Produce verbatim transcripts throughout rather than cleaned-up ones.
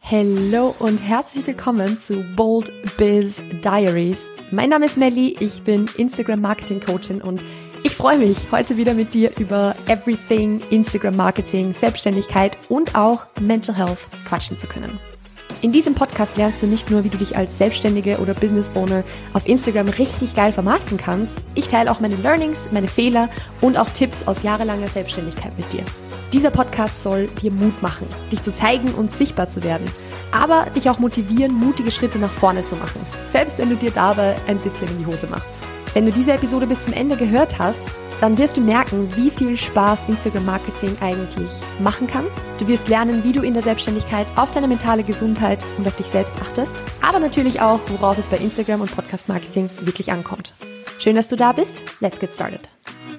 Hallo und herzlich willkommen zu Bold Biz Diaries. Mein Name ist Melli, ich bin Instagram Marketing Coachin und ich freue mich, heute wieder mit dir über Everything Instagram Marketing, Selbstständigkeit und auch Mental Health quatschen zu können. In diesem Podcast lernst du nicht nur, wie du dich als Selbstständige oder Business Owner auf Instagram richtig geil vermarkten kannst. Ich teile auch meine Learnings, meine Fehler und auch Tipps aus jahrelanger Selbstständigkeit mit dir. Dieser Podcast soll dir Mut machen, dich zu zeigen und sichtbar zu werden, aber dich auch motivieren, mutige Schritte nach vorne zu machen, selbst wenn du dir dabei ein bisschen in die Hose machst. Wenn du diese Episode bis zum Ende gehört hast, dann wirst du merken, wie viel Spaß Instagram-Marketing eigentlich machen kann. Du wirst lernen, wie du in der Selbstständigkeit auf deine mentale Gesundheit und auf dich selbst achtest, aber natürlich auch, worauf es bei Instagram und Podcast-Marketing wirklich ankommt. Schön, dass du da bist. Let's get started.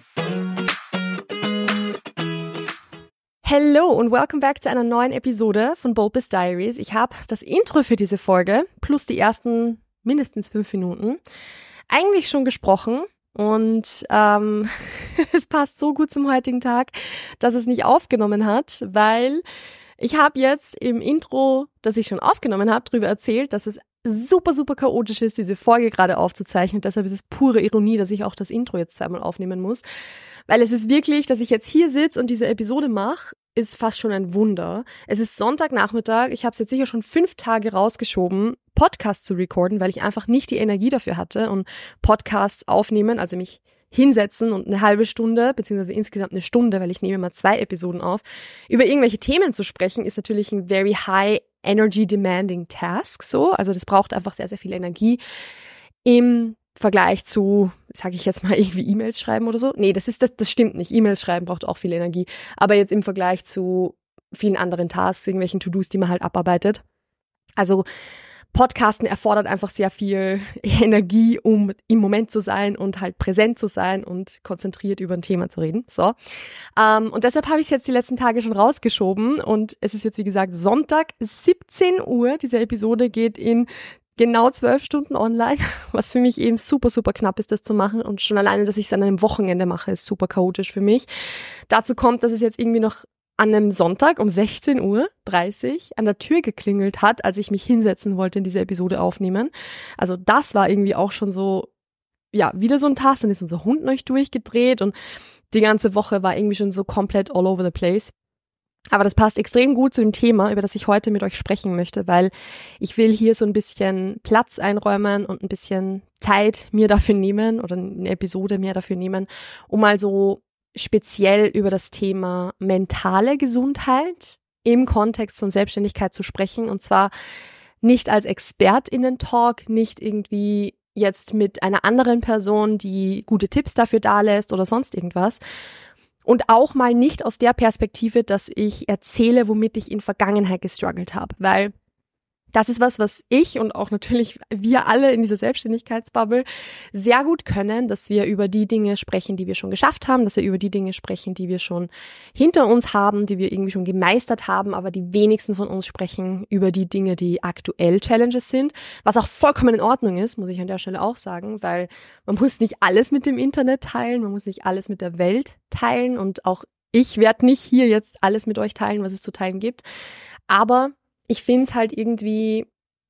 Hello und welcome back zu einer neuen Episode von Bold Biz Diaries. Ich habe das Intro für diese Folge plus die ersten mindestens fünf Minuten eigentlich schon gesprochen und ähm, es passt so gut zum heutigen Tag, dass es nicht aufgenommen hat, weil ich habe jetzt im Intro, das ich schon aufgenommen habe, darüber erzählt, dass es super, super chaotisch ist, diese Folge gerade aufzuzeichnen. Deshalb ist es pure Ironie, dass ich auch das Intro jetzt zweimal aufnehmen muss. Weil es ist wirklich, dass ich jetzt hier sitze und diese Episode mache, ist fast schon ein Wunder. Es ist Sonntagnachmittag, ich habe es jetzt sicher schon fünf Tage rausgeschoben, Podcasts zu recorden, weil ich einfach nicht die Energie dafür hatte und Podcasts aufnehmen, also mich hinsetzen und eine halbe Stunde, beziehungsweise insgesamt eine Stunde, weil ich nehme mal zwei Episoden auf, über irgendwelche Themen zu sprechen, ist natürlich ein very high energy demanding task, so. Also das braucht einfach sehr, sehr viel Energie im Vergleich zu, sage ich jetzt mal, irgendwie E-Mails schreiben oder so. Nee, das ist das, das stimmt nicht. E-Mails schreiben braucht auch viel Energie. Aber jetzt im Vergleich zu vielen anderen Tasks, irgendwelchen To-Dos, die man halt abarbeitet. Also Podcasten erfordert einfach sehr viel Energie, um im Moment zu sein und halt präsent zu sein und konzentriert über ein Thema zu reden. So. Ähm, und deshalb habe ich es jetzt die letzten Tage schon rausgeschoben und es ist jetzt, wie gesagt, Sonntag, siebzehn Uhr. Diese Episode geht in genau zwölf Stunden online, was für mich eben super, super knapp ist, das zu machen. Und schon alleine, dass ich es an einem Wochenende mache, ist super chaotisch für mich. Dazu kommt, dass es jetzt irgendwie noch an einem Sonntag um sechzehn Uhr dreißig an der Tür geklingelt hat, als ich mich hinsetzen wollte, in diese Episode aufnehmen. Also das war irgendwie auch schon so, ja, wieder so ein Task. Dann ist unser Hund noch durchgedreht und die ganze Woche war irgendwie schon so komplett all over the place. Aber das passt extrem gut zu dem Thema, über das ich heute mit euch sprechen möchte, weil ich will hier so ein bisschen Platz einräumen und ein bisschen Zeit mir dafür nehmen oder eine Episode mehr dafür nehmen, um mal so speziell über das Thema mentale Gesundheit im Kontext von Selbstständigkeit zu sprechen. Und zwar nicht als ExpertInnen-Talk, nicht irgendwie jetzt mit einer anderen Person, die gute Tipps dafür dalässt oder sonst irgendwas. Und auch mal nicht aus der Perspektive, dass ich erzähle, womit ich in Vergangenheit gestruggelt habe, weil das ist was, was ich und auch natürlich wir alle in dieser Selbstständigkeitsbubble sehr gut können, dass wir über die Dinge sprechen, die wir schon geschafft haben, dass wir über die Dinge sprechen, die wir schon hinter uns haben, die wir irgendwie schon gemeistert haben, aber die wenigsten von uns sprechen über die Dinge, die aktuell Challenges sind, was auch vollkommen in Ordnung ist, muss ich an der Stelle auch sagen, weil man muss nicht alles mit dem Internet teilen, man muss nicht alles mit der Welt teilen und auch ich werde nicht hier jetzt alles mit euch teilen, was es zu teilen gibt, aber ich finde es halt irgendwie,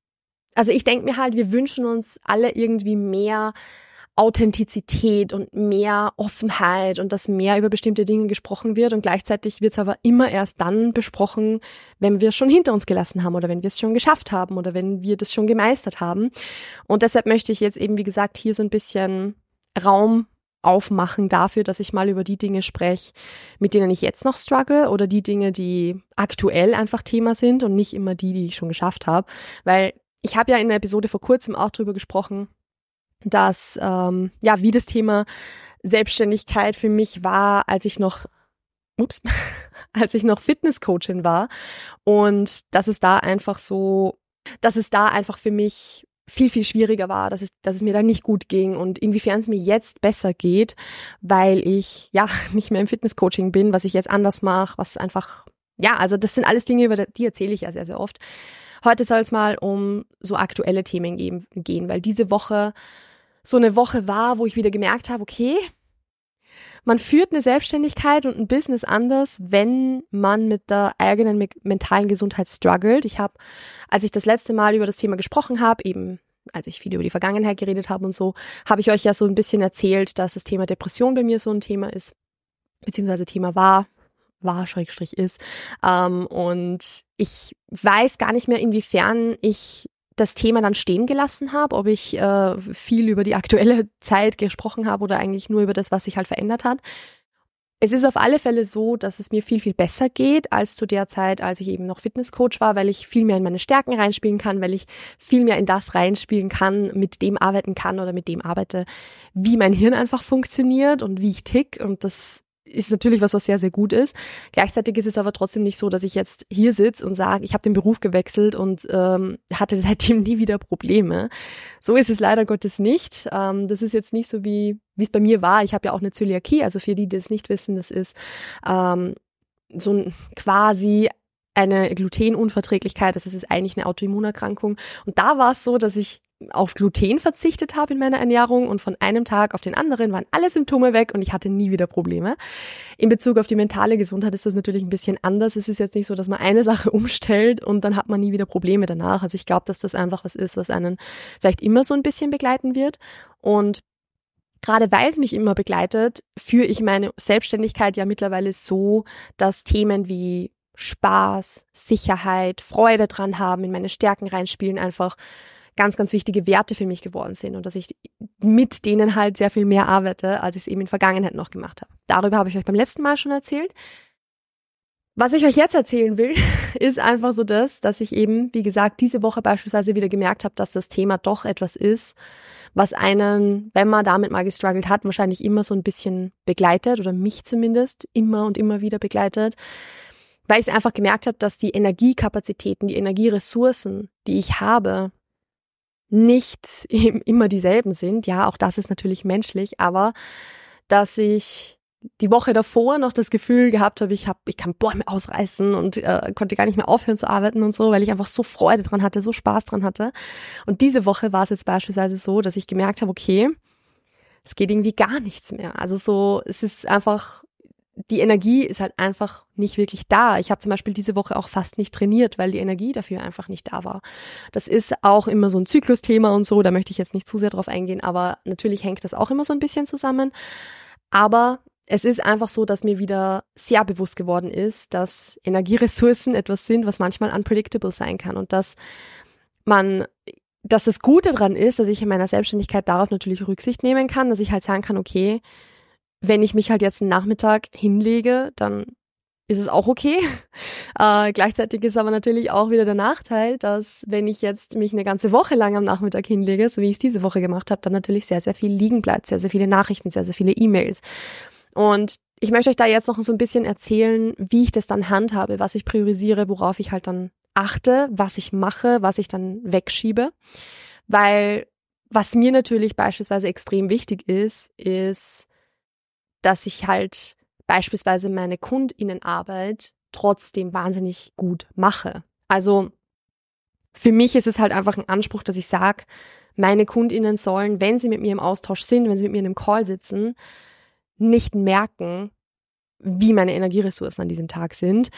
also ich denke mir halt, wir wünschen uns alle irgendwie mehr Authentizität und mehr Offenheit und dass mehr über bestimmte Dinge gesprochen wird und gleichzeitig wird es aber immer erst dann besprochen, wenn wir es schon hinter uns gelassen haben oder wenn wir es schon geschafft haben oder wenn wir das schon gemeistert haben. Und deshalb möchte ich jetzt eben, wie gesagt, hier so ein bisschen Raum aufmachen dafür, dass ich mal über die Dinge spreche, mit denen ich jetzt noch struggle oder die Dinge, die aktuell einfach Thema sind und nicht immer die, die ich schon geschafft habe. Weil ich habe ja in der Episode vor kurzem auch drüber gesprochen, dass, ähm, ja, wie das Thema Selbstständigkeit für mich war, als ich noch, ups, als ich noch Fitnesscoachin war und dass es da einfach so, dass es da einfach für mich viel, viel schwieriger war, dass es, dass es mir da nicht gut ging und inwiefern es mir jetzt besser geht, weil ich ja nicht mehr im Fitnesscoaching bin, was ich jetzt anders mache, was einfach, ja, also das sind alles Dinge, über die erzähle ich ja sehr, sehr oft. Heute soll es mal um so aktuelle Themen gehen, gehen, weil diese Woche so eine Woche war, wo ich wieder gemerkt habe, okay, man führt eine Selbstständigkeit und ein Business anders, wenn man mit der eigenen me- mentalen Gesundheit struggelt. Ich habe, als ich das letzte Mal über das Thema gesprochen habe, eben als ich viel über die Vergangenheit geredet habe und so, habe ich euch ja so ein bisschen erzählt, dass das Thema Depression bei mir so ein Thema ist, beziehungsweise Thema war, war, Schrägstrich ist. Ähm, und ich weiß gar nicht mehr, inwiefern ich das Thema dann stehen gelassen habe, ob ich äh, viel über die aktuelle Zeit gesprochen habe oder eigentlich nur über das, was sich halt verändert hat. Es ist auf alle Fälle so, dass es mir viel, viel besser geht als zu der Zeit, als ich eben noch Fitnesscoach war, weil ich viel mehr in meine Stärken reinspielen kann, weil ich viel mehr in das reinspielen kann, mit dem arbeiten kann oder mit dem arbeite, wie mein Hirn einfach funktioniert und wie ich tick, und das ist natürlich was, was sehr, sehr gut ist. Gleichzeitig ist es aber trotzdem nicht so, dass ich jetzt hier sitze und sage, ich habe den Beruf gewechselt und ähm, hatte seitdem nie wieder Probleme. So ist es leider Gottes nicht. Ähm, das ist jetzt nicht so, wie wie es bei mir war. Ich habe ja auch eine Zöliakie, also für die, die das nicht wissen, das ist ähm, so ein, quasi eine Glutenunverträglichkeit. Das ist eigentlich eine Autoimmunerkrankung. Und da war es so, dass ich auf Gluten verzichtet habe in meiner Ernährung und von einem Tag auf den anderen waren alle Symptome weg und ich hatte nie wieder Probleme. In Bezug auf die mentale Gesundheit ist das natürlich ein bisschen anders. Es ist jetzt nicht so, dass man eine Sache umstellt und dann hat man nie wieder Probleme danach. Also ich glaube, dass das einfach was ist, was einen vielleicht immer so ein bisschen begleiten wird. Und gerade weil es mich immer begleitet, führe ich meine Selbstständigkeit ja mittlerweile so, dass Themen wie Spaß, Sicherheit, Freude dran haben, in meine Stärken reinspielen, einfach ganz, ganz wichtige Werte für mich geworden sind und dass ich mit denen halt sehr viel mehr arbeite, als ich es eben in der Vergangenheit noch gemacht habe. Darüber habe ich euch beim letzten Mal schon erzählt. Was ich euch jetzt erzählen will, ist einfach so das, dass ich eben, wie gesagt, diese Woche beispielsweise wieder gemerkt habe, dass das Thema doch etwas ist, was einen, wenn man damit mal gestruggelt hat, wahrscheinlich immer so ein bisschen begleitet oder mich zumindest immer und immer wieder begleitet, weil ich es einfach gemerkt habe, dass die Energiekapazitäten, die Energieressourcen, die ich habe, nicht immer dieselben sind. Ja, auch das ist natürlich menschlich, aber dass ich die Woche davor noch das Gefühl gehabt habe, ich hab, ich kann Bäume ausreißen und äh, konnte gar nicht mehr aufhören zu arbeiten und so, weil ich einfach so Freude dran hatte, so Spaß dran hatte. Und diese Woche war es jetzt beispielsweise so, dass ich gemerkt habe, okay, es geht irgendwie gar nichts mehr. Also so, es ist einfach, die Energie ist halt einfach nicht wirklich da. Ich habe zum Beispiel diese Woche auch fast nicht trainiert, weil die Energie dafür einfach nicht da war. Das ist auch immer so ein Zyklusthema und so, da möchte ich jetzt nicht zu sehr drauf eingehen, aber natürlich hängt das auch immer so ein bisschen zusammen. Aber es ist einfach so, dass mir wieder sehr bewusst geworden ist, dass Energieressourcen etwas sind, was manchmal unpredictable sein kann und dass man, dass das Gute daran ist, dass ich in meiner Selbstständigkeit darauf natürlich Rücksicht nehmen kann, dass ich halt sagen kann, okay, wenn ich mich halt jetzt einen Nachmittag hinlege, dann ist es auch okay. Äh, gleichzeitig ist aber natürlich auch wieder der Nachteil, dass wenn ich jetzt mich eine ganze Woche lang am Nachmittag hinlege, so wie ich es diese Woche gemacht habe, dann natürlich sehr, sehr viel liegen bleibt, sehr, sehr viele Nachrichten, sehr, sehr viele E-Mails. Und ich möchte euch da jetzt noch so ein bisschen erzählen, wie ich das dann handhabe, was ich priorisiere, worauf ich halt dann achte, was ich mache, was ich dann wegschiebe. Weil was mir natürlich beispielsweise extrem wichtig ist, ist, dass ich halt beispielsweise meine KundInnenarbeit trotzdem wahnsinnig gut mache. Also für mich ist es halt einfach ein Anspruch, dass ich sage, meine KundInnen sollen, wenn sie mit mir im Austausch sind, wenn sie mit mir in einem Call sitzen, nicht merken, wie meine Energieressourcen an diesem Tag sind.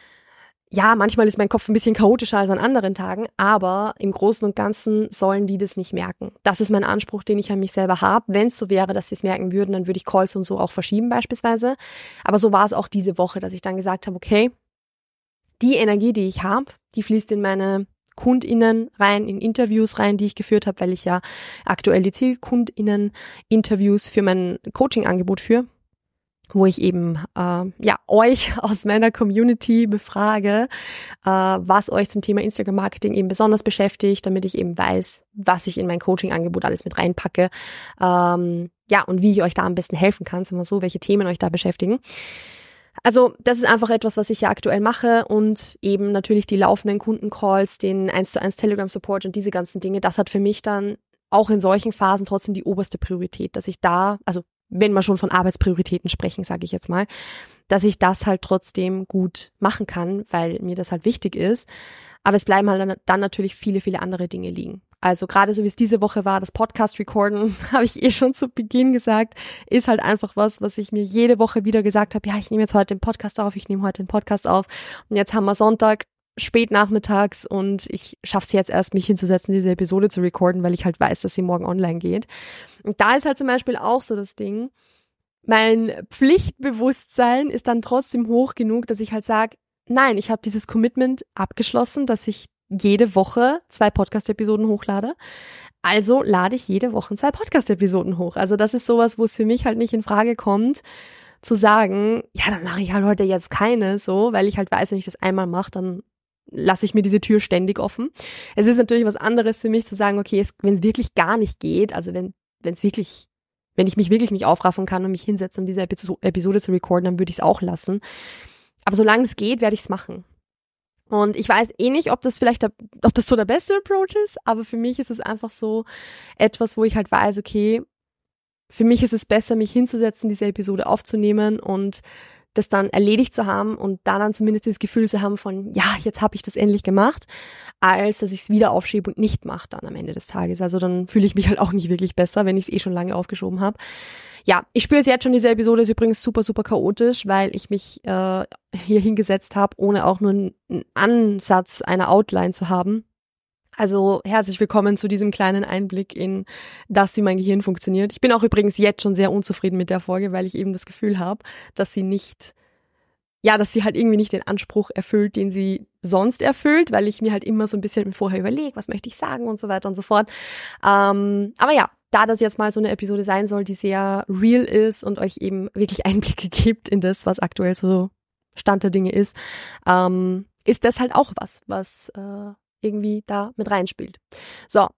Ja, manchmal ist mein Kopf ein bisschen chaotischer als an anderen Tagen, aber im Großen und Ganzen sollen die das nicht merken. Das ist mein Anspruch, den ich an mich selber habe. Wenn es so wäre, dass sie es merken würden, dann würde ich Calls und so auch verschieben beispielsweise. Aber so war es auch diese Woche, dass ich dann gesagt habe, okay, die Energie, die ich habe, die fließt in meine KundInnen rein, in Interviews rein, die ich geführt habe, weil ich ja aktuell die Zielkundinnen-Interviews für mein Coaching-Angebot führe, wo ich eben äh, ja euch aus meiner Community befrage, äh, was euch zum Thema Instagram-Marketing eben besonders beschäftigt, damit ich eben weiß, was ich in mein Coaching-Angebot alles mit reinpacke, ähm, ja, und wie ich euch da am besten helfen kann, sagen wir so, welche Themen euch da beschäftigen. Also das ist einfach etwas, was ich ja aktuell mache und eben natürlich die laufenden Kundencalls, den eins zu eins Telegram-Support und diese ganzen Dinge, das hat für mich dann auch in solchen Phasen trotzdem die oberste Priorität, dass ich da, also wenn wir schon von Arbeitsprioritäten sprechen, sage ich jetzt mal, dass ich das halt trotzdem gut machen kann, weil mir das halt wichtig ist. Aber es bleiben halt dann natürlich viele, viele andere Dinge liegen. Also gerade so wie es diese Woche war, das Podcast-Recorden, habe ich eh schon zu Beginn gesagt, ist halt einfach was, was ich mir jede Woche wieder gesagt habe, ja, ich nehme jetzt heute den Podcast auf, ich nehme heute den Podcast auf und jetzt haben wir Sonntag, spät nachmittags und ich schaffe es jetzt erst, mich hinzusetzen, diese Episode zu recorden, weil ich halt weiß, dass sie morgen online geht. Und da ist halt zum Beispiel auch so das Ding, mein Pflichtbewusstsein ist dann trotzdem hoch genug, dass ich halt sage, nein, ich habe dieses Commitment abgeschlossen, dass ich jede Woche zwei Podcast-Episoden hochlade. Also lade ich jede Woche zwei Podcast-Episoden hoch. Also das ist sowas, wo es für mich halt nicht in Frage kommt, zu sagen, ja, dann mache ich halt heute jetzt keine, so, weil ich halt weiß, wenn ich das einmal mache, dann lasse ich mir diese Tür ständig offen. Es ist natürlich was anderes für mich zu sagen, okay, wenn es wirklich gar nicht geht, also wenn wenn es wirklich, wenn ich mich wirklich nicht aufraffen kann und mich hinsetze, um diese Episo- Episode zu recorden, dann würde ich es auch lassen. Aber solange es geht, werde ich es machen. Und ich weiß eh nicht, ob das vielleicht, der, ob das so der beste Approach ist, aber für mich ist es einfach so etwas, wo ich halt weiß, okay, für mich ist es besser, mich hinzusetzen, diese Episode aufzunehmen und das dann erledigt zu haben und da dann zumindest das Gefühl zu haben von, ja, jetzt habe ich das endlich gemacht, als dass ich es wieder aufschiebe und nicht mache dann am Ende des Tages. Also dann fühle ich mich halt auch nicht wirklich besser, wenn ich es eh schon lange aufgeschoben habe. Ja, ich spüre es jetzt schon, diese Episode ist übrigens super, super chaotisch, weil ich mich äh, hier hingesetzt habe, ohne auch nur einen Ansatz einer Outline zu haben. Also herzlich willkommen zu diesem kleinen Einblick in das, wie mein Gehirn funktioniert. Ich bin auch übrigens jetzt schon sehr unzufrieden mit der Folge, weil ich eben das Gefühl habe, dass sie nicht, ja, dass sie halt irgendwie nicht den Anspruch erfüllt, den sie sonst erfüllt, weil ich mir halt immer so ein bisschen vorher überlege, was möchte ich sagen und so weiter und so fort. Ähm, aber ja, da das jetzt mal so eine Episode sein soll, die sehr real ist und euch eben wirklich Einblicke gibt in das, was aktuell so Stand der Dinge ist, ähm, ist das halt auch was, was äh, irgendwie da mit reinspielt. So,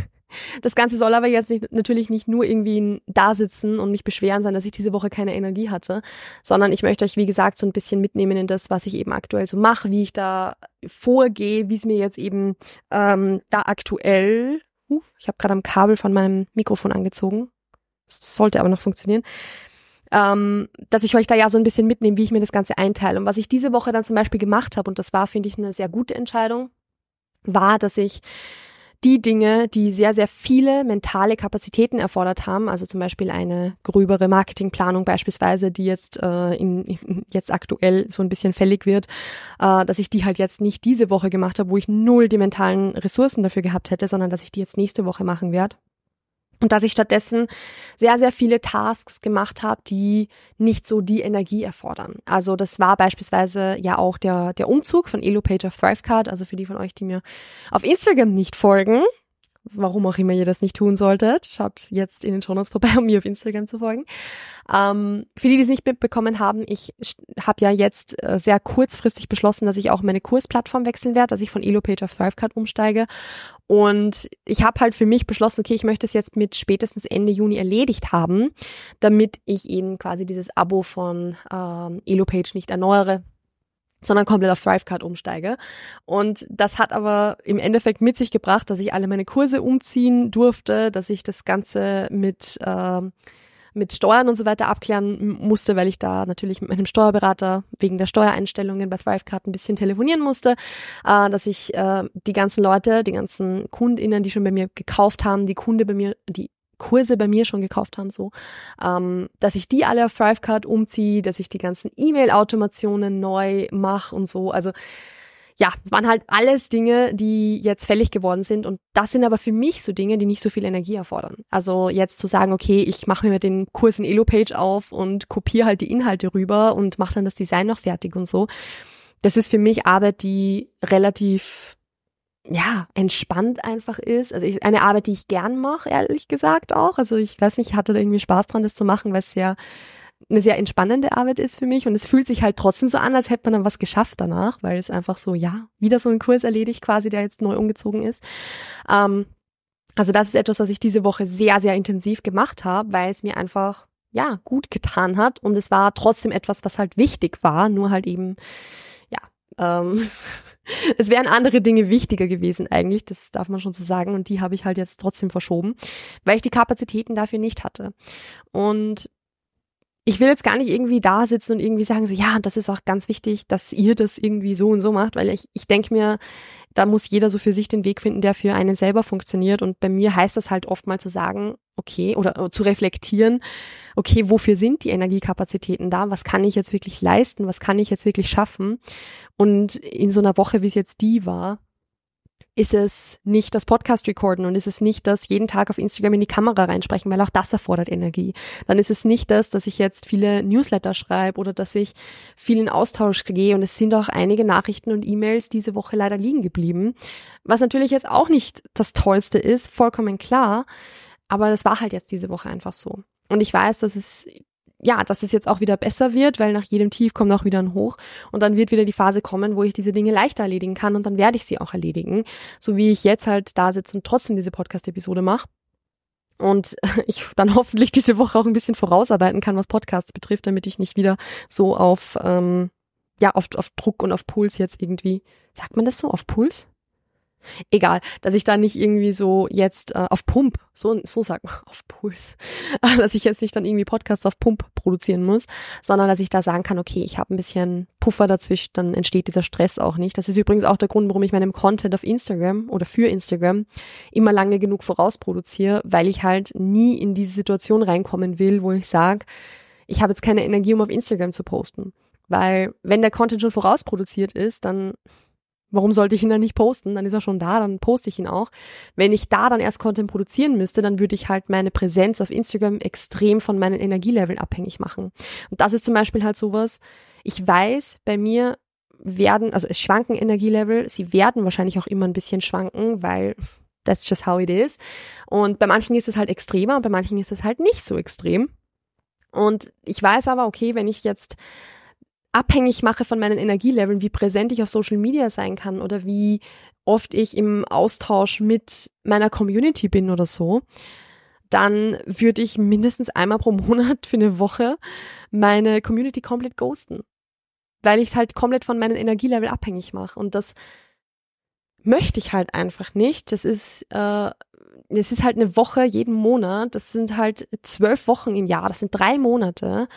das Ganze soll aber jetzt nicht, natürlich nicht nur irgendwie da sitzen und mich beschweren sein, dass ich diese Woche keine Energie hatte, sondern ich möchte euch, wie gesagt, so ein bisschen mitnehmen in das, was ich eben aktuell so mache, wie ich da vorgehe, wie es mir jetzt eben ähm, da aktuell, uh, ich habe gerade am Kabel von meinem Mikrofon angezogen, das sollte aber noch funktionieren, ähm, dass ich euch da ja so ein bisschen mitnehme, wie ich mir das Ganze einteile. Und was ich diese Woche dann zum Beispiel gemacht habe, und das war, finde ich, eine sehr gute Entscheidung, war, dass ich die Dinge, die sehr, sehr viele mentale Kapazitäten erfordert haben, also zum Beispiel eine gröbere Marketingplanung beispielsweise, die jetzt äh, in, in jetzt aktuell so ein bisschen fällig wird, äh, dass ich die halt jetzt nicht diese Woche gemacht habe, wo ich null die mentalen Ressourcen dafür gehabt hätte, sondern dass ich die jetzt nächste Woche machen werde. Und dass ich stattdessen sehr, sehr viele Tasks gemacht habe, die nicht so die Energie erfordern. Also das war beispielsweise ja auch der der Umzug von Elopage auf Thrivecart. Also für die von euch, die mir auf Instagram nicht folgen, warum auch immer ihr das nicht tun solltet, schaut jetzt in den Shownotes vorbei, um mir auf Instagram zu folgen. Ähm, für die, die es nicht mitbekommen haben, ich habe ja jetzt äh, sehr kurzfristig beschlossen, dass ich auch meine Kursplattform wechseln werde, dass ich von Elopage auf Thrivecart umsteige. Und ich habe halt für mich beschlossen, okay, ich möchte es jetzt mit spätestens Ende Juni erledigt haben, damit ich eben quasi dieses Abo von ähm, Elopage nicht erneuere, sondern komplett auf Thrivecart umsteige. Und das hat aber im Endeffekt mit sich gebracht, dass ich alle meine Kurse umziehen durfte, dass ich das Ganze mit äh, mit Steuern und so weiter abklären musste, weil ich da natürlich mit meinem Steuerberater wegen der Steuereinstellungen bei Thrivecart ein bisschen telefonieren musste, äh, dass ich äh, die ganzen Leute, die ganzen KundInnen, die schon bei mir gekauft haben, die Kunde bei mir, die Kurse bei mir schon gekauft haben, so, ähm, dass ich die alle auf Thrivecart umziehe, dass ich die ganzen E-Mail-Automationen neu mache und so. Also ja, es waren halt alles Dinge, die jetzt fällig geworden sind und das sind aber für mich so Dinge, die nicht so viel Energie erfordern. Also jetzt zu sagen, okay, ich mache mir mit den Kursen Elopage auf und kopiere halt die Inhalte rüber und mache dann das Design noch fertig und so. Das ist für mich Arbeit, die relativ ja, entspannt einfach ist. Also ich, eine Arbeit, die ich gern mache, ehrlich gesagt auch. Also ich weiß nicht, ich hatte da irgendwie Spaß dran, das zu machen, weil es sehr eine sehr entspannende Arbeit ist für mich und es fühlt sich halt trotzdem so an, als hätte man dann was geschafft danach, weil es einfach so, ja, wieder so ein Kurs erledigt quasi, der jetzt neu umgezogen ist. Ähm, also das ist etwas, was ich diese Woche sehr, sehr intensiv gemacht habe, weil es mir einfach, ja, gut getan hat und es war trotzdem etwas, was halt wichtig war, nur halt eben, ja, ähm, es wären andere Dinge wichtiger gewesen eigentlich, das darf man schon so sagen und die habe ich halt jetzt trotzdem verschoben, weil ich die Kapazitäten dafür nicht hatte. Und ich will jetzt gar nicht irgendwie da sitzen und irgendwie sagen so, ja, das ist auch ganz wichtig, dass ihr das irgendwie so und so macht, weil ich, ich denke mir, da muss jeder so für sich den Weg finden, der für einen selber funktioniert. Und bei mir heißt das halt oft mal zu sagen, okay, oder, oder zu reflektieren, okay, wofür sind die Energiekapazitäten da? Was kann ich jetzt wirklich leisten? Was kann ich jetzt wirklich schaffen? Und in so einer Woche, wie es jetzt die war, ist es nicht das Podcast-Recorden und ist es nicht das jeden Tag auf Instagram in die Kamera reinsprechen, weil auch das erfordert Energie. Dann ist es nicht das, dass ich jetzt viele Newsletter schreibe oder dass ich viel in Austausch gehe, und es sind auch einige Nachrichten und E-Mails diese Woche leider liegen geblieben, was natürlich jetzt auch nicht das Tollste ist, vollkommen klar, aber das war halt jetzt diese Woche einfach so. Und ich weiß, dass es ja, dass es jetzt auch wieder besser wird, weil nach jedem Tief kommt auch wieder ein Hoch, und dann wird wieder die Phase kommen, wo ich diese Dinge leichter erledigen kann, und dann werde ich sie auch erledigen, so wie ich jetzt halt da sitze und trotzdem diese Podcast-Episode mache und ich dann hoffentlich diese Woche auch ein bisschen vorausarbeiten kann, was Podcasts betrifft, damit ich nicht wieder so auf ähm, ja auf, auf Druck und auf Puls jetzt irgendwie, sagt man das so, auf Puls? Egal, dass ich da nicht irgendwie so jetzt äh, auf Pump, so so sagt man, auf Puls, dass ich jetzt nicht dann irgendwie Podcasts auf Pump produzieren muss, sondern dass ich da sagen kann, okay, ich habe ein bisschen Puffer dazwischen, dann entsteht dieser Stress auch nicht. Das ist übrigens auch der Grund, warum ich meinem Content auf Instagram oder für Instagram immer lange genug vorausproduziere, weil ich halt nie in diese Situation reinkommen will, wo ich sage, ich habe jetzt keine Energie, um auf Instagram zu posten. Weil wenn der Content schon vorausproduziert ist, dann warum sollte ich ihn dann nicht posten? Dann ist er schon da, dann poste ich ihn auch. Wenn ich da dann erst Content produzieren müsste, dann würde ich halt meine Präsenz auf Instagram extrem von meinen Energieleveln abhängig machen. Und das ist zum Beispiel halt sowas, ich weiß, bei mir werden, also es schwanken Energielevel, sie werden wahrscheinlich auch immer ein bisschen schwanken, weil that's just how it is. Und bei manchen ist es halt extremer und bei manchen ist es halt nicht so extrem. Und ich weiß aber, okay, wenn ich jetzt abhängig mache von meinen Energieleveln, wie präsent ich auf Social Media sein kann oder wie oft ich im Austausch mit meiner Community bin oder so, dann würde ich mindestens einmal pro Monat für eine Woche meine Community komplett ghosten, weil ich es halt komplett von meinen Energielevel abhängig mache, und das möchte ich halt einfach nicht. Das ist äh, es ist halt eine Woche jeden Monat, das sind halt zwölf Wochen im Jahr, das sind drei Monate,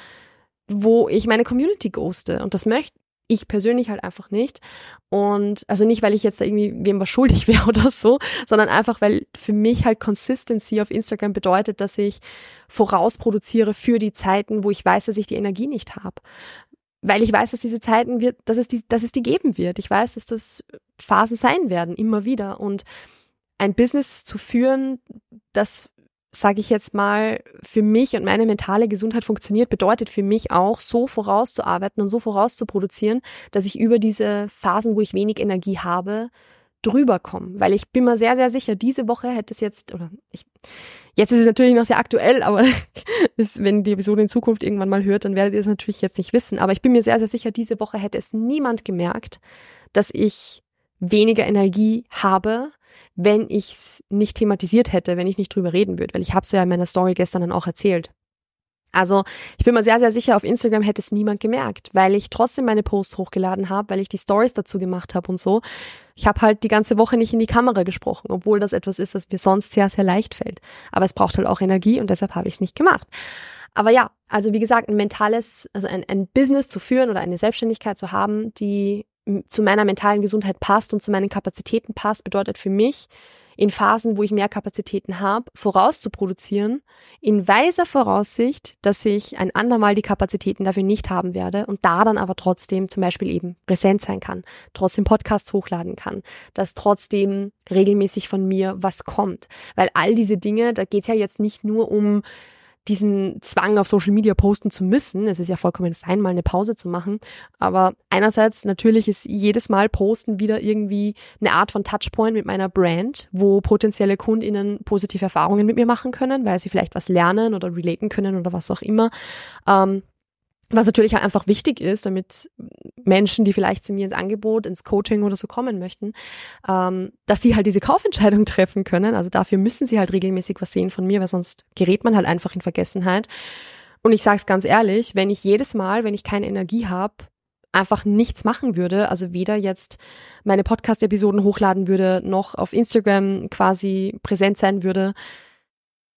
wo ich meine Community ghoste, und das möchte ich persönlich halt einfach nicht. Und also nicht, weil ich jetzt da irgendwie wem was schuldig wäre oder so, sondern einfach, weil für mich halt Consistency auf Instagram bedeutet, dass ich vorausproduziere für die Zeiten, wo ich weiß, dass ich die Energie nicht habe. Weil ich weiß, dass diese Zeiten wird, dass es die, dass es die geben wird. Ich weiß, dass das Phasen sein werden, immer wieder. Und ein Business zu führen, das, sage ich jetzt mal, für mich und meine mentale Gesundheit funktioniert, bedeutet für mich auch, so vorauszuarbeiten und so vorauszuproduzieren, dass ich über diese Phasen, wo ich wenig Energie habe, drüber komme. Weil ich bin mir sehr, sehr sicher, diese Woche hätte es jetzt, oder ich, jetzt ist es natürlich noch sehr aktuell, aber ist, wenn die Episode in Zukunft irgendwann mal hört, dann werdet ihr es natürlich jetzt nicht wissen. Aber ich bin mir sehr, sehr sicher, diese Woche hätte es niemand gemerkt, dass ich weniger Energie habe, wenn ich es nicht thematisiert hätte, wenn ich nicht drüber reden würde, weil ich habe es ja in meiner Story gestern dann auch erzählt. Also ich bin mir sehr, sehr sicher, auf Instagram hätte es niemand gemerkt, weil ich trotzdem meine Posts hochgeladen habe, weil ich die Stories dazu gemacht habe und so. Ich habe halt die ganze Woche nicht in die Kamera gesprochen, obwohl das etwas ist, das mir sonst sehr, sehr leicht fällt. Aber es braucht halt auch Energie, und deshalb habe ich es nicht gemacht. Aber ja, also wie gesagt, ein mentales, also ein, ein Business zu führen oder eine Selbstständigkeit zu haben, die zu meiner mentalen Gesundheit passt und zu meinen Kapazitäten passt, bedeutet für mich, in Phasen, wo ich mehr Kapazitäten habe, vorauszuproduzieren, in weiser Voraussicht, dass ich ein andermal die Kapazitäten dafür nicht haben werde und da dann aber trotzdem zum Beispiel eben präsent sein kann, trotzdem Podcasts hochladen kann, dass trotzdem regelmäßig von mir was kommt. Weil all diese Dinge, da geht's ja jetzt nicht nur um diesen Zwang auf Social Media posten zu müssen. Es ist ja vollkommen fein, mal eine Pause zu machen. Aber einerseits natürlich ist jedes Mal Posten wieder irgendwie eine Art von Touchpoint mit meiner Brand, wo potenzielle KundInnen positive Erfahrungen mit mir machen können, weil sie vielleicht was lernen oder relaten können oder was auch immer. Ähm, Was natürlich halt einfach wichtig ist, damit Menschen, die vielleicht zu mir ins Angebot, ins Coaching oder so kommen möchten, ähm, dass sie halt diese Kaufentscheidung treffen können. Also dafür müssen sie halt regelmäßig was sehen von mir, weil sonst gerät man halt einfach in Vergessenheit. Und ich sage es ganz ehrlich, wenn ich jedes Mal, wenn ich keine Energie habe, einfach nichts machen würde, also weder jetzt meine Podcast-Episoden hochladen würde, noch auf Instagram quasi präsent sein würde,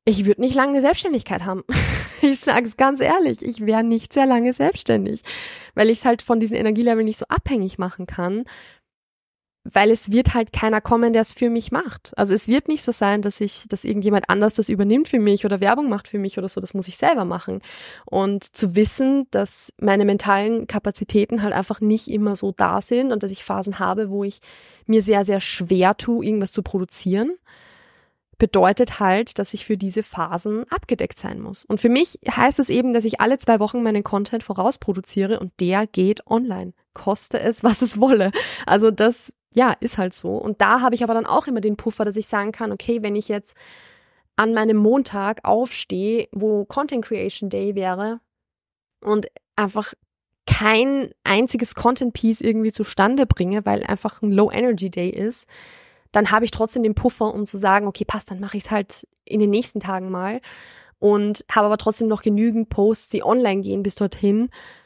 ich würde nicht lange eine Selbstständigkeit haben. Ich sage es ganz ehrlich, ich wäre nicht sehr lange selbstständig, weil ich es halt von diesen Energieleveln nicht so abhängig machen kann, weil es wird halt keiner kommen, der es für mich macht. Also es wird nicht so sein, dass ich, dass irgendjemand anders das übernimmt für mich oder Werbung macht für mich oder so, das muss ich selber machen. Und zu wissen, dass meine mentalen Kapazitäten halt einfach nicht immer so da sind und dass ich Phasen habe, wo ich mir sehr, sehr schwer tue, irgendwas zu produzieren, bedeutet halt, dass ich für diese Phasen abgedeckt sein muss. Und für mich heißt es eben, dass ich alle zwei Wochen meinen Content vorausproduziere und der geht online. Koste es, was es wolle. Also das, ja, ist halt so. Und da habe ich aber dann auch immer den Puffer, dass ich sagen kann, okay, wenn ich jetzt an meinem Montag aufstehe, wo Content Creation Day wäre und einfach kein einziges Content Piece irgendwie zustande bringe, weil einfach ein Low Energy Day ist, dann habe ich trotzdem den Puffer, um zu sagen, okay, passt, dann mache ich es halt in den nächsten Tagen mal und habe aber trotzdem noch genügend Posts, die online gehen bis dorthin,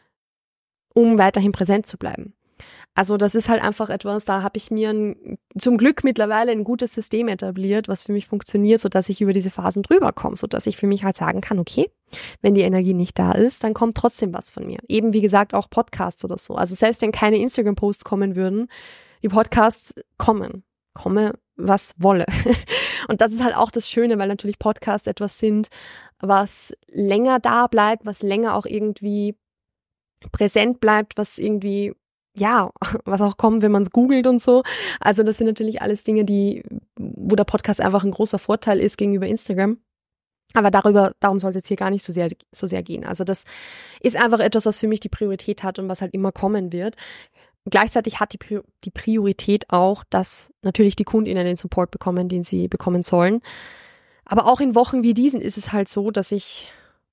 um weiterhin präsent zu bleiben. Also das ist halt einfach etwas, da habe ich mir ein, zum Glück mittlerweile ein gutes System etabliert, was für mich funktioniert, sodass ich über diese Phasen drüber komme, sodass ich für mich halt sagen kann, okay, wenn die Energie nicht da ist, dann kommt trotzdem was von mir. Eben wie gesagt auch Podcasts oder so. Also selbst wenn keine Instagram-Posts kommen würden, die Podcasts kommen. komme, was wolle. Und das ist halt auch das Schöne, weil natürlich Podcasts etwas sind, was länger da bleibt, was länger auch irgendwie präsent bleibt, was irgendwie, ja, was auch kommt, wenn man es googelt und so. Also das sind natürlich alles Dinge, die, wo der Podcast einfach ein großer Vorteil ist gegenüber Instagram. Aber darüber, darum soll es jetzt hier gar nicht so sehr, so sehr gehen. Also das ist einfach etwas, was für mich die Priorität hat und was halt immer kommen wird. Gleichzeitig hat die, die Priorität auch, dass natürlich die KundInnen den Support bekommen, den sie bekommen sollen. Aber auch in Wochen wie diesen ist es halt so, dass ich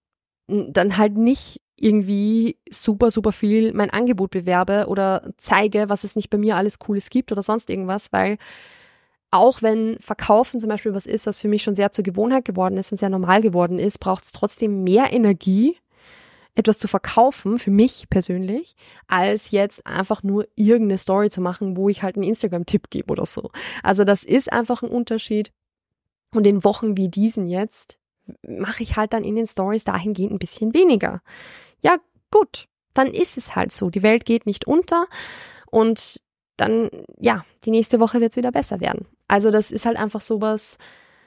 dann halt nicht irgendwie super, super viel mein Angebot bewerbe oder zeige, was es nicht bei mir alles Cooles gibt oder sonst irgendwas, weil auch wenn Verkaufen zum Beispiel was ist, was für mich schon sehr zur Gewohnheit geworden ist und sehr normal geworden ist, braucht es trotzdem mehr Energie, etwas zu verkaufen, für mich persönlich, als jetzt einfach nur irgendeine Story zu machen, wo ich halt einen Instagram-Tipp gebe oder so. Also das ist einfach ein Unterschied. Und in Wochen wie diesen jetzt mache ich halt dann in den Stories dahingehend ein bisschen weniger. Ja, gut, dann ist es halt so. Die Welt geht nicht unter und dann, ja, die nächste Woche wird es wieder besser werden. Also das ist halt einfach sowas,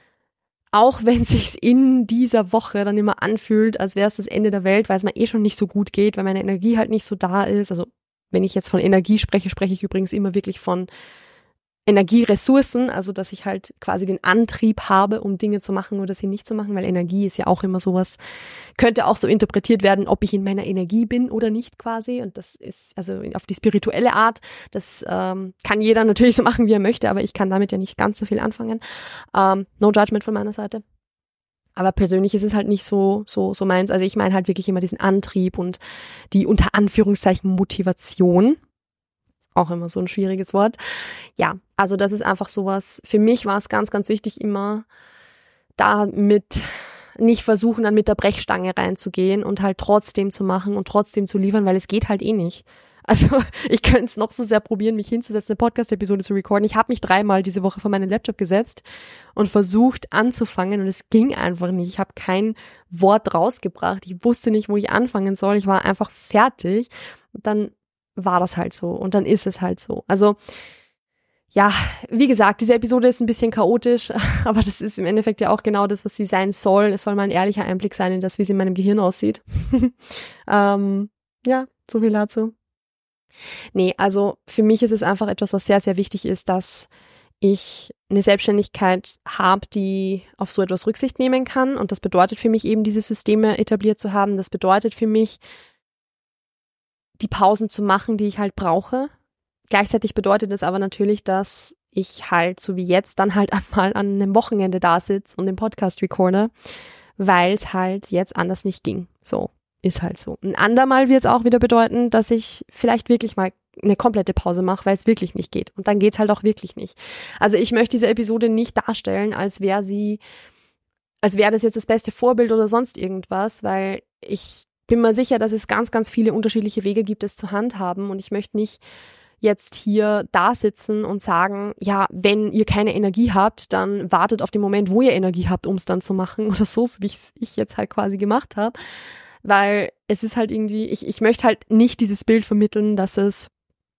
auch wenn es sich in dieser Woche dann immer anfühlt, als wäre es das Ende der Welt, weil es mir eh schon nicht so gut geht, weil meine Energie halt nicht so da ist. Also wenn ich jetzt von Energie spreche, spreche ich übrigens immer wirklich von Energieressourcen, also dass ich halt quasi den Antrieb habe, um Dinge zu machen oder sie nicht zu machen, weil Energie ist ja auch immer sowas, könnte auch so interpretiert werden, ob ich in meiner Energie bin oder nicht quasi, und das ist also auf die spirituelle Art, das ähm, kann jeder natürlich so machen, wie er möchte, aber ich kann damit ja nicht ganz so viel anfangen. Ähm, no judgment von meiner Seite. Aber persönlich ist es halt nicht so so so meins, also ich meine halt wirklich immer diesen Antrieb und die unter Anführungszeichen Motivation. Auch immer so ein schwieriges Wort. Ja, also das ist einfach sowas. Für mich war es ganz, ganz wichtig, immer damit nicht versuchen, dann mit der Brechstange reinzugehen und halt trotzdem zu machen und trotzdem zu liefern, weil es geht halt eh nicht. Also ich könnte es noch so sehr probieren, mich hinzusetzen, eine Podcast-Episode zu recorden. Ich habe mich dreimal diese Woche vor meinen Laptop gesetzt und versucht anzufangen und es ging einfach nicht. Ich habe kein Wort rausgebracht. Ich wusste nicht, wo ich anfangen soll. Ich war einfach fertig. Und dann war das halt so und dann ist es halt so. Also ja, wie gesagt, diese Episode ist ein bisschen chaotisch, aber das ist im Endeffekt ja auch genau das, was sie sein soll. Es soll mal ein ehrlicher Einblick sein in das, wie es in meinem Gehirn aussieht. ähm, ja, so viel dazu. Nee, also für mich ist es einfach etwas, was sehr, sehr wichtig ist, dass ich eine Selbstständigkeit habe, die auf so etwas Rücksicht nehmen kann, und das bedeutet für mich eben, diese Systeme etabliert zu haben. Das bedeutet für mich, die Pausen zu machen, die ich halt brauche. Gleichzeitig bedeutet es aber natürlich, dass ich halt, so wie jetzt, dann halt einmal an einem Wochenende da sitze und den Podcast recorde, weil es halt jetzt anders nicht ging. So, ist halt so. Ein andermal wird es auch wieder bedeuten, dass ich vielleicht wirklich mal eine komplette Pause mache, weil es wirklich nicht geht. Und dann geht's halt auch wirklich nicht. Also ich möchte diese Episode nicht darstellen, als wäre sie, als wäre das jetzt das beste Vorbild oder sonst irgendwas, weil ich bin mir sicher, dass es ganz, ganz viele unterschiedliche Wege gibt, es zu handhaben, und ich möchte nicht jetzt hier da sitzen und sagen, ja, wenn ihr keine Energie habt, dann wartet auf den Moment, wo ihr Energie habt, um es dann zu machen oder so, so wie ich jetzt halt quasi gemacht habe. Weil es ist halt irgendwie, ich, ich möchte halt nicht dieses Bild vermitteln, dass es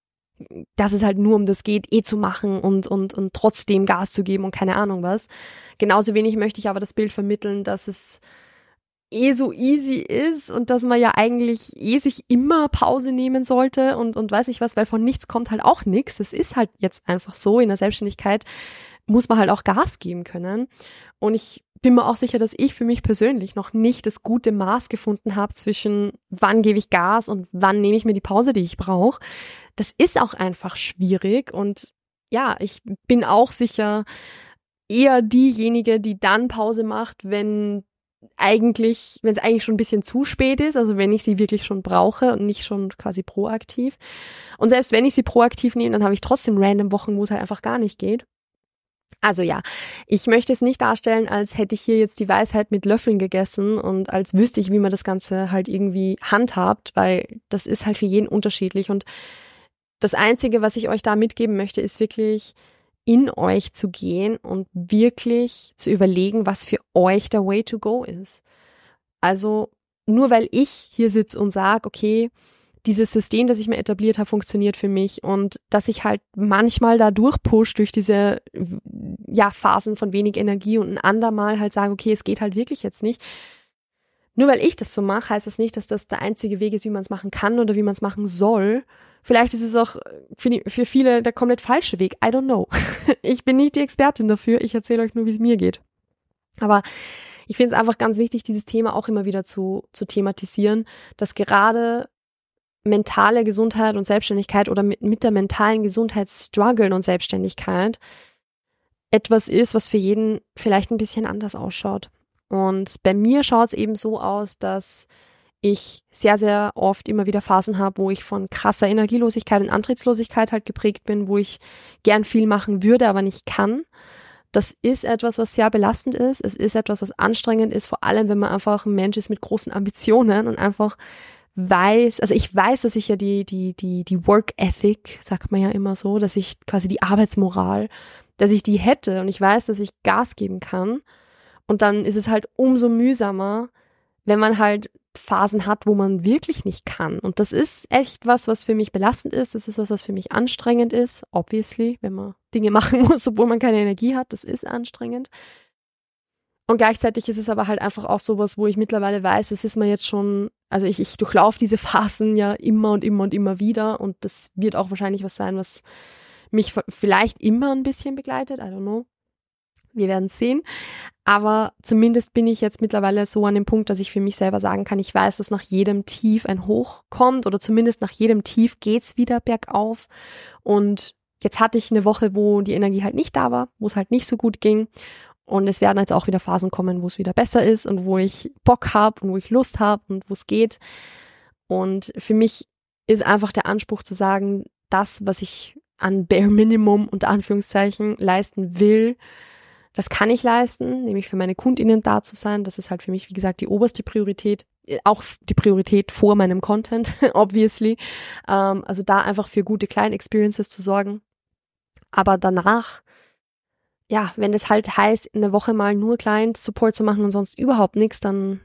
dass es halt nur um das geht, eh zu machen und, und, und trotzdem Gas zu geben und keine Ahnung was. Genauso wenig möchte ich aber das Bild vermitteln, dass es eh so easy ist und dass man ja eigentlich eh sich immer Pause nehmen sollte und, und weiß nicht was, weil von nichts kommt halt auch nichts. Das ist halt jetzt einfach so. In der Selbstständigkeit muss man halt auch Gas geben können. Und ich bin mir auch sicher, dass ich für mich persönlich noch nicht das gute Maß gefunden habe zwischen wann gebe ich Gas und wann nehme ich mir die Pause, die ich brauche. Das ist auch einfach schwierig und ja, ich bin auch sicher eher diejenige, die dann Pause macht, wenn eigentlich, wenn es eigentlich schon ein bisschen zu spät ist, also wenn ich sie wirklich schon brauche und nicht schon quasi proaktiv. Und selbst wenn ich sie proaktiv nehme, dann habe ich trotzdem random Wochen, wo es halt einfach gar nicht geht. Also ja, ich möchte es nicht darstellen, als hätte ich hier jetzt die Weisheit mit Löffeln gegessen und als wüsste ich, wie man das Ganze halt irgendwie handhabt, weil das ist halt für jeden unterschiedlich und das Einzige, was ich euch da mitgeben möchte, ist wirklich in euch zu gehen und wirklich zu überlegen, was für euch der Way to go ist. Also nur weil ich hier sitze und sage, okay, dieses System, das ich mir etabliert habe, funktioniert für mich und dass ich halt manchmal da durchpush durch diese ja, Phasen von wenig Energie und ein andermal halt sage, okay, es geht halt wirklich jetzt nicht. Nur weil ich das so mache, heißt das nicht, dass das der einzige Weg ist, wie man es machen kann oder wie man es machen soll. Vielleicht ist es auch für, die, für viele der komplett falsche Weg. I don't know. Ich bin nicht die Expertin dafür. Ich erzähle euch nur, wie es mir geht. Aber ich finde es einfach ganz wichtig, dieses Thema auch immer wieder zu, zu thematisieren, dass gerade mentale Gesundheit und Selbstständigkeit oder mit, mit der mentalen Gesundheit strugglen und Selbstständigkeit etwas ist, was für jeden vielleicht ein bisschen anders ausschaut. Und bei mir schaut es eben so aus, dass ich sehr, sehr oft immer wieder Phasen habe, wo ich von krasser Energielosigkeit und Antriebslosigkeit halt geprägt bin, wo ich gern viel machen würde, aber nicht kann. Das ist etwas, was sehr belastend ist. Es ist etwas, was anstrengend ist, vor allem, wenn man einfach ein Mensch ist mit großen Ambitionen und einfach weiß, also ich weiß, dass ich ja die, die, die, die Work Ethic, sagt man ja immer so, dass ich quasi die Arbeitsmoral, dass ich die hätte und ich weiß, dass ich Gas geben kann. Und dann ist es halt umso mühsamer, wenn man halt Phasen hat, wo man wirklich nicht kann. Und das ist echt was, was für mich belastend ist. Das ist was, was für mich anstrengend ist. Obviously, wenn man Dinge machen muss, obwohl man keine Energie hat. Das ist anstrengend. Und gleichzeitig ist es aber halt einfach auch sowas, wo ich mittlerweile weiß, das ist mir jetzt schon, also ich, ich durchlaufe diese Phasen ja immer und immer und immer wieder. Und das wird auch wahrscheinlich was sein, was mich vielleicht immer ein bisschen begleitet. I don't know. Wir werden es sehen. Aber zumindest bin ich jetzt mittlerweile so an dem Punkt, dass ich für mich selber sagen kann, ich weiß, dass nach jedem Tief ein Hoch kommt oder zumindest nach jedem Tief geht's wieder bergauf. Und jetzt hatte ich eine Woche, wo die Energie halt nicht da war, wo es halt nicht so gut ging. Und es werden jetzt auch wieder Phasen kommen, wo es wieder besser ist und wo ich Bock habe und wo ich Lust habe und wo es geht. Und für mich ist einfach der Anspruch zu sagen, das, was ich an Bare Minimum unter Anführungszeichen leisten will, das kann ich leisten, nämlich für meine KundInnen da zu sein. Das ist halt für mich, wie gesagt, die oberste Priorität. Auch die Priorität vor meinem Content, obviously. Ähm, also da einfach für gute Client-Experiences zu sorgen. Aber danach, ja, wenn das halt heißt, in der Woche mal nur Client-Support zu machen und sonst überhaupt nichts, dann,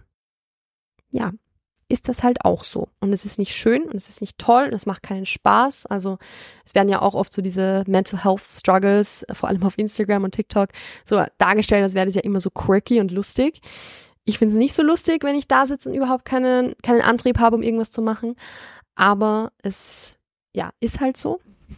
ja, ist das halt auch so. Und es ist nicht schön und es ist nicht toll und es macht keinen Spaß. Also es werden ja auch oft so diese Mental Health Struggles, vor allem auf Instagram und TikTok, so dargestellt, als wäre das ja immer so quirky und lustig. Ich finde es nicht so lustig, wenn ich da sitze und überhaupt keinen, keinen Antrieb habe, um irgendwas zu machen. Aber es, ja, ist halt so.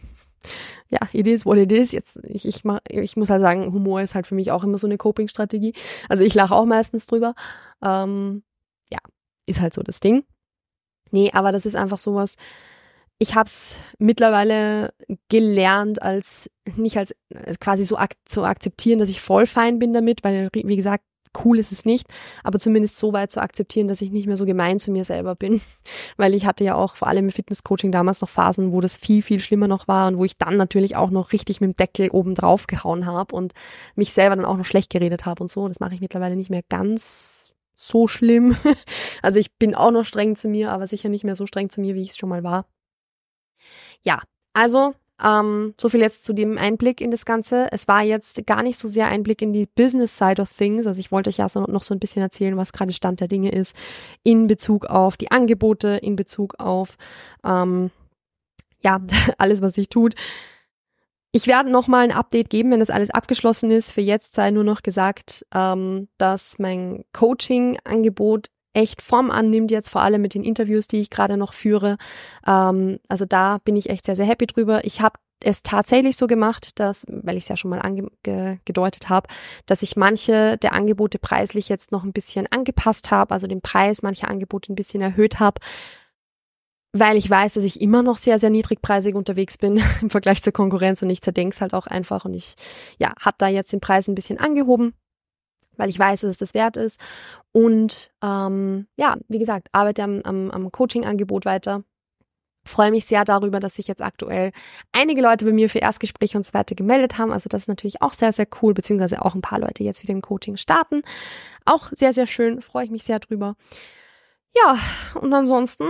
Ja, it is what it is. Jetzt, ich, ich, mach, ich muss halt sagen, Humor ist halt für mich auch immer so eine Coping-Strategie. Also ich lache auch meistens drüber. Ähm, ja. Ist halt so das Ding. Nee, aber das ist einfach sowas, ich habe es mittlerweile gelernt, als nicht als, als quasi so ak- zu akzeptieren, dass ich voll fein bin damit, weil, wie gesagt, cool ist es nicht, aber zumindest so weit zu akzeptieren, dass ich nicht mehr so gemein zu mir selber bin, weil ich hatte ja auch vor allem im Fitnesscoaching damals noch Phasen, wo das viel, viel schlimmer noch war und wo ich dann natürlich auch noch richtig mit dem Deckel oben drauf gehauen habe und mich selber dann auch noch schlecht geredet habe und so. Das mache ich mittlerweile nicht mehr ganz so schlimm. Also ich bin auch noch streng zu mir, aber sicher nicht mehr so streng zu mir, wie ich es schon mal war. Ja, Also, ähm, so viel jetzt zu dem Einblick in das Ganze. Es war jetzt gar nicht so sehr Einblick in die Business Side of Things. Also ich wollte euch ja so, noch so ein bisschen erzählen, was gerade Stand der Dinge ist in Bezug auf die Angebote, in Bezug auf ähm, ja alles, was sich tut. Ich werde nochmal ein Update geben, wenn das alles abgeschlossen ist. Für jetzt sei nur noch gesagt, ähm, dass mein Coaching-Angebot echt Form annimmt, jetzt vor allem mit den Interviews, die ich gerade noch führe. Ähm, also da bin ich echt sehr, sehr happy drüber. Ich habe es tatsächlich so gemacht, dass, weil ich es ja schon mal angedeutet habe, dass ich manche der Angebote preislich jetzt noch ein bisschen angepasst habe, also den Preis mancher Angebote ein bisschen erhöht habe, weil ich weiß, dass ich immer noch sehr, sehr niedrigpreisig unterwegs bin im Vergleich zur Konkurrenz und ich zerdenke es halt auch einfach und ich ja habe da jetzt den Preis ein bisschen angehoben, weil ich weiß, dass es das wert ist und ähm, ja, wie gesagt, arbeite am, am, am Coaching-Angebot weiter. Freue mich sehr darüber, dass sich jetzt aktuell einige Leute bei mir für Erstgespräche und so weiter gemeldet haben. Also das ist natürlich auch sehr, sehr cool, beziehungsweise auch ein paar Leute jetzt wieder im Coaching starten. Auch sehr, sehr schön, freue ich mich sehr drüber. Ja, und ansonsten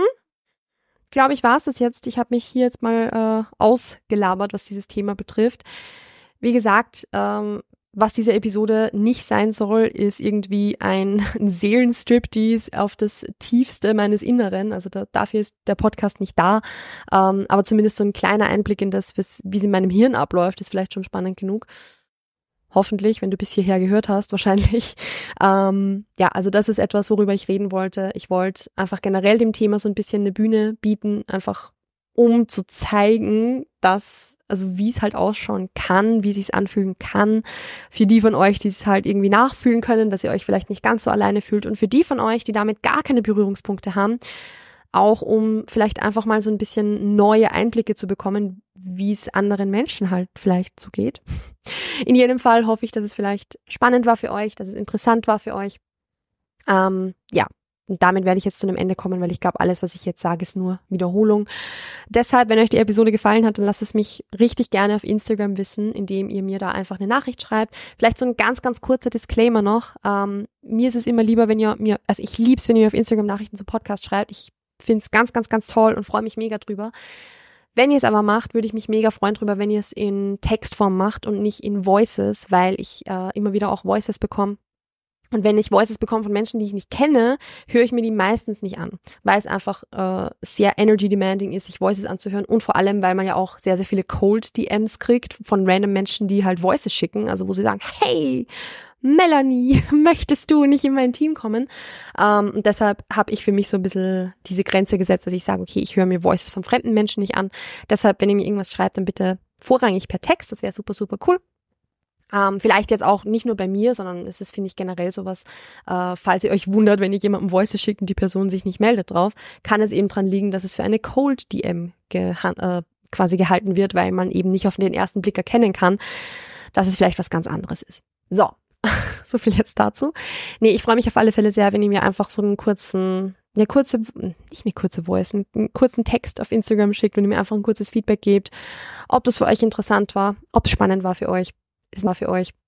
glaube ich, war es das jetzt. Ich habe mich hier jetzt mal äh, ausgelabert, was dieses Thema betrifft. Wie gesagt, ähm, was diese Episode nicht sein soll, ist irgendwie ein Seelenstriptease auf das Tiefste meines Inneren. Also da, dafür ist der Podcast nicht da. Ähm, aber zumindest so ein kleiner Einblick in das, wie es in meinem Hirn abläuft, ist vielleicht schon spannend genug. Hoffentlich, wenn du bis hierher gehört hast, wahrscheinlich. Ähm, ja, also das ist etwas, worüber ich reden wollte. Ich wollte einfach generell dem Thema so ein bisschen eine Bühne bieten, einfach um zu zeigen, dass, also wie es halt ausschauen kann, wie es sich anfühlen kann. Für die von euch, die es halt irgendwie nachfühlen können, dass ihr euch vielleicht nicht ganz so alleine fühlt. Und für die von euch, die damit gar keine Berührungspunkte haben, auch um vielleicht einfach mal so ein bisschen neue Einblicke zu bekommen, wie es anderen Menschen halt vielleicht so geht. In jedem Fall hoffe ich, dass es vielleicht spannend war für euch, dass es interessant war für euch. Ähm, ja, und damit werde ich jetzt zu einem Ende kommen, weil ich glaube, alles, was ich jetzt sage, ist nur Wiederholung. Deshalb, wenn euch die Episode gefallen hat, dann lasst es mich richtig gerne auf Instagram wissen, indem ihr mir da einfach eine Nachricht schreibt. Vielleicht so ein ganz, ganz kurzer Disclaimer noch. Ähm, mir ist es immer lieber, wenn ihr mir, also ich liebe es, wenn ihr mir auf Instagram Nachrichten zum Podcast schreibt. Ich finde es ganz, ganz, ganz toll und freue mich mega drüber. Wenn ihr es aber macht, würde ich mich mega freuen drüber, wenn ihr es in Textform macht und nicht in Voices, weil ich äh, immer wieder auch Voices bekomme. Und wenn ich Voices bekomme von Menschen, die ich nicht kenne, höre ich mir die meistens nicht an, weil es einfach äh, sehr energy demanding ist, sich Voices anzuhören und vor allem, weil man ja auch sehr, sehr viele Cold D Ms kriegt von random Menschen, die halt Voices schicken, also wo sie sagen, hey, Melanie, möchtest du nicht in mein Team kommen? Ähm, und deshalb habe ich für mich so ein bisschen diese Grenze gesetzt, dass ich sage, okay, ich höre mir Voices von fremden Menschen nicht an. Deshalb, wenn ihr mir irgendwas schreibt, dann bitte vorrangig per Text, das wäre super, super cool. Ähm, vielleicht jetzt auch nicht nur bei mir, sondern es ist, finde ich, generell sowas, äh, falls ihr euch wundert, wenn ihr jemandem Voices schickt und die Person sich nicht meldet drauf, kann es eben dran liegen, dass es für eine Cold D M geha- äh, quasi gehalten wird, weil man eben nicht auf den ersten Blick erkennen kann, dass es vielleicht was ganz anderes ist. So. So viel jetzt dazu. Nee, ich freue mich auf alle Fälle sehr, wenn ihr mir einfach so einen kurzen, eine kurze, nicht eine kurze Voice, einen, einen kurzen Text auf Instagram schickt und ihr mir einfach ein kurzes Feedback gebt, ob das für euch interessant war, ob es spannend war für euch, es war für euch.